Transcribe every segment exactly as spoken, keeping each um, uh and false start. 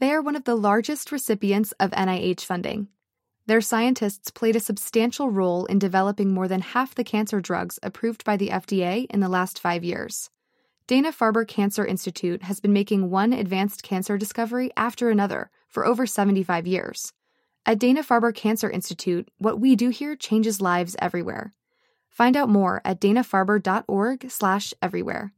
They are one of the largest recipients of N I H funding. Their scientists played a substantial role in developing more than half the cancer drugs approved by the F D A in the last five years. Dana-Farber Cancer Institute has been making one advanced cancer discovery after another for over seventy-five years. At Dana-Farber Cancer Institute, what we do here changes lives everywhere. Find out more at dana-farber.org slash everywhere.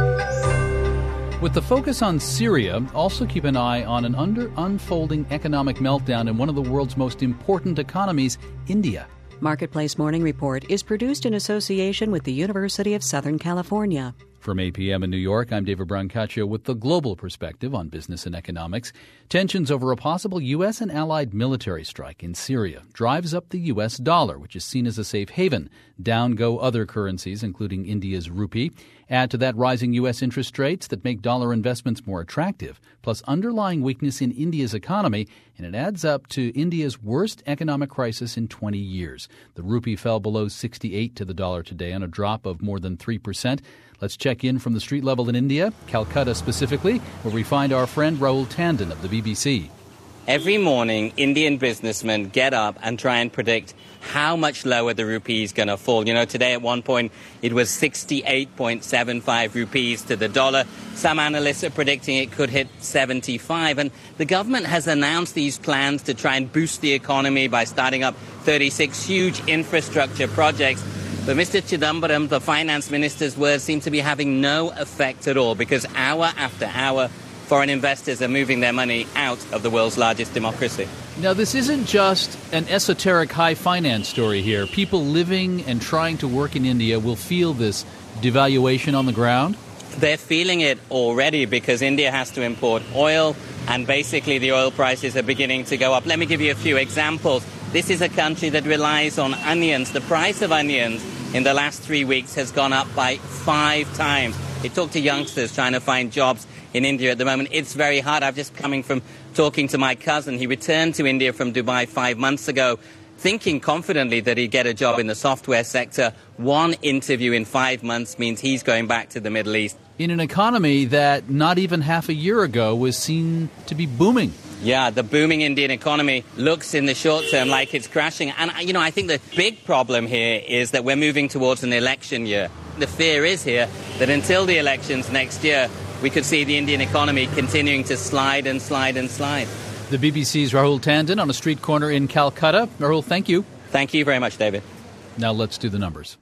With the focus on Syria, also keep an eye on an under unfolding economic meltdown in one of the world's most important economies, India. Marketplace Morning Report is produced in association with the University of Southern California. From eight p.m. in New York, I'm David Brancaccio with the global perspective on business and economics. Tensions over a possible U S and allied military strike in Syria drives up the U S dollar, which is seen as a safe haven. Down go other currencies, including India's rupee. Add to that rising U S interest rates that make dollar investments more attractive, plus underlying weakness in India's economy, and it adds up to India's worst economic crisis in twenty years. The rupee fell below sixty-eight to the dollar today on a drop of more than three percent. Let's check in from the street level in India, Calcutta specifically, where we find our friend Rahul Tandon of the B B C. Every morning, Indian businessmen get up and try and predict how much lower the rupee is going to fall. You know, today at one point, it was sixty-eight point seven five rupees to the dollar. Some analysts are predicting it could hit seventy-five. And the government has announced these plans to try and boost the economy by starting up thirty-six huge infrastructure projects. But Mister Chidambaram, the finance minister's words, seem to be having no effect at all because hour after hour, foreign investors are moving their money out of the world's largest democracy. Now, this isn't just an esoteric high finance story here. People living and trying to work in India will feel this devaluation on the ground. They're feeling it already because India has to import oil, and basically the oil prices are beginning to go up. Let me give you a few examples. This is a country that relies on onions. The price of onions in the last three weeks has gone up by five times. It talked to youngsters trying to find jobs in India at the moment. It's very hard. I've just coming from talking to my cousin. He returned to India from Dubai five months ago, thinking confidently that he'd get a job in the software sector. One interview in five months means he's going back to the Middle East. In an economy that not even half a year ago was seen to be booming. Yeah, the booming Indian economy looks in the short term like it's crashing. And, you know, I think the big problem here is that we're moving towards an election year. The fear is here that until the elections next year, we could see the Indian economy continuing to slide and slide and slide. The B B C's Rahul Tandon on a street corner in Calcutta. Rahul, thank you. Thank you very much, David. Now let's do the numbers.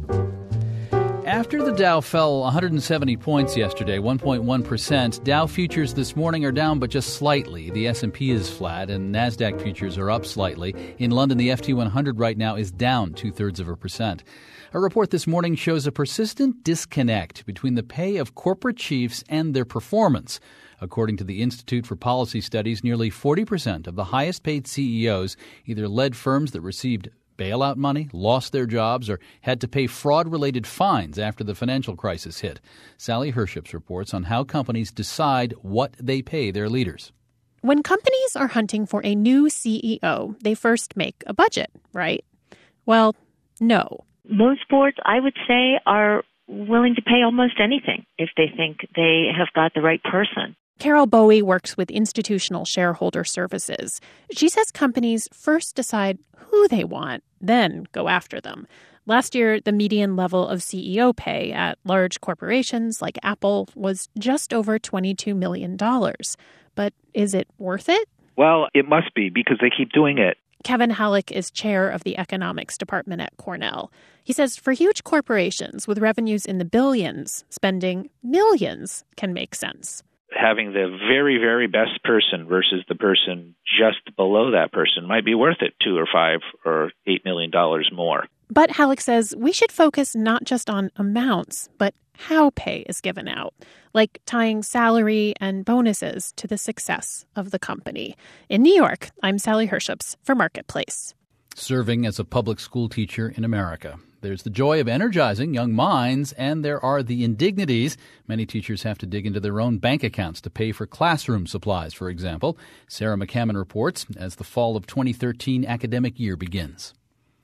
After the Dow fell one hundred seventy points yesterday, one point one percent, Dow futures this morning are down but just slightly. The S and P is flat and NASDAQ futures are up slightly. In London, the F T one hundred right now is down two-thirds of a percent. A report this morning shows a persistent disconnect between the pay of corporate chiefs and their performance. According to the Institute for Policy Studies, nearly forty percent of the highest-paid C E Os either led firms that received bailout money, lost their jobs, or had to pay fraud-related fines after the financial crisis hit. Sally Herships reports on how companies decide what they pay their leaders. When companies are hunting for a new C E O, they first make a budget, right? Well, no. Most boards, I would say, are willing to pay almost anything if they think they have got the right person. Carol Bowie works with Institutional Shareholder Services. She says companies first decide who they want, then go after them. Last year, the median level of C E O pay at large corporations like Apple was just over twenty-two million dollars. But is it worth it? Well, it must be because they keep doing it. Kevin Halleck is chair of the economics department at Cornell. He says for huge corporations with revenues in the billions, spending millions can make sense. Having the very, very best person versus the person just below that person might be worth it, two or five or eight million dollars more. But Halleck says we should focus not just on amounts, but how pay is given out, like tying salary and bonuses to the success of the company. In New York, I'm Sally Herships for Marketplace. Serving as a public school teacher in America. There's the joy of energizing young minds, and there are the indignities. Many teachers have to dig into their own bank accounts to pay for classroom supplies, for example. Sarah McCammon reports as the fall of twenty thirteen academic year begins.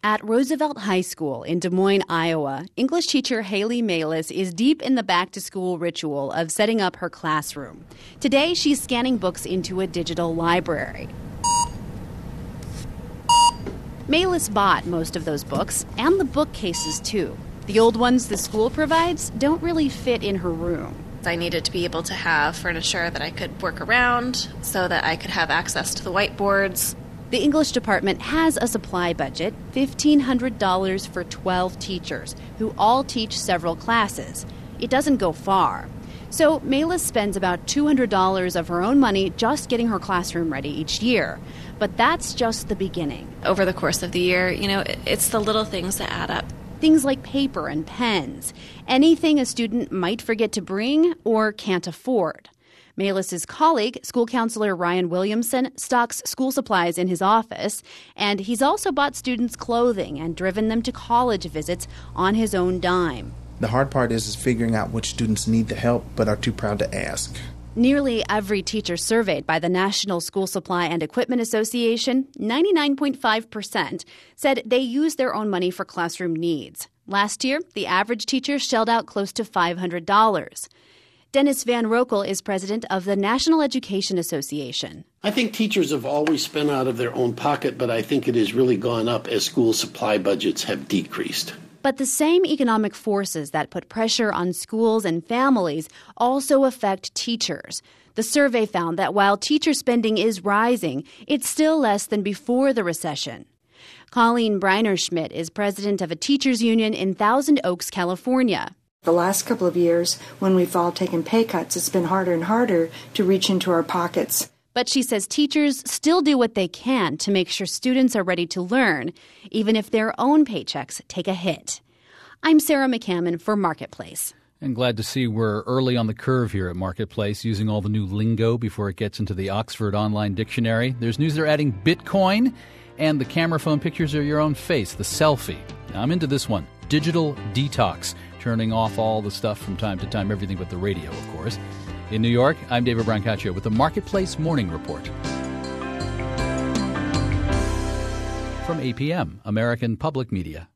At Roosevelt High School in Des Moines, Iowa, English teacher Haley Malis is deep in the back-to-school ritual of setting up her classroom. Today, she's scanning books into a digital library. Malis bought most of those books, and the bookcases, too. The old ones the school provides don't really fit in her room. I needed to be able to have furniture that I could work around so that I could have access to the whiteboards. The English department has a supply budget, fifteen hundred dollars for twelve teachers, who all teach several classes. It doesn't go far. So Malis spends about two hundred dollars of her own money just getting her classroom ready each year. But that's just the beginning. Over the course of the year, you know, it's the little things that add up. Things like paper and pens, anything a student might forget to bring or can't afford. Malis' colleague, school counselor Ryan Williamson, stocks school supplies in his office, and he's also bought students clothing and driven them to college visits on his own dime. The hard part is, is figuring out which students need the help but are too proud to ask. Nearly every teacher surveyed by the National School Supply and Equipment Association, ninety-nine point five percent, said they use their own money for classroom needs. Last year, the average teacher shelled out close to five hundred dollars. Dennis Van Rokel is president of the National Education Association. I think teachers have always spent out of their own pocket, but I think it has really gone up as school supply budgets have decreased. But the same economic forces that put pressure on schools and families also affect teachers. The survey found that while teacher spending is rising, it's still less than before the recession. Colleen Briner-Schmidt is president of a teachers union in Thousand Oaks, California. The last couple of years, when we've all taken pay cuts, it's been harder and harder to reach into our pockets. But she says teachers still do what they can to make sure students are ready to learn, even if their own paychecks take a hit. I'm Sarah McCammon for Marketplace. And glad to see we're early on the curve here at Marketplace, using all the new lingo before it gets into the Oxford Online Dictionary. There's news they're adding Bitcoin, and the camera phone pictures are your own face, the selfie. Now, I'm into this one, digital detox, turning off all the stuff from time to time, everything but the radio, of course. In New York, I'm David Brancaccio with the Marketplace Morning Report. From A P M, American Public Media.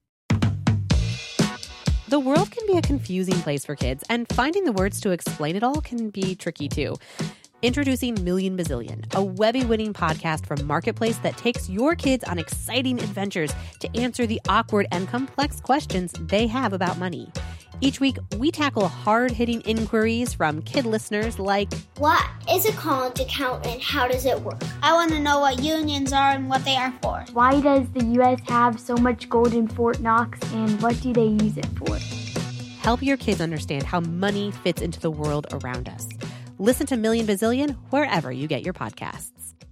The world can be a confusing place for kids, and finding the words to explain it all can be tricky, too. Introducing Million Bazillion, a Webby-winning podcast from Marketplace that takes your kids on exciting adventures to answer the awkward and complex questions they have about money. Each week, we tackle hard-hitting inquiries from kid listeners like, what is a college account and how does it work? I want to know what unions are and what they are for. Why does the U S have so much gold in Fort Knox, and what do they use it for? Help your kids understand how money fits into the world around us. Listen to Million Bazillion wherever you get your podcasts.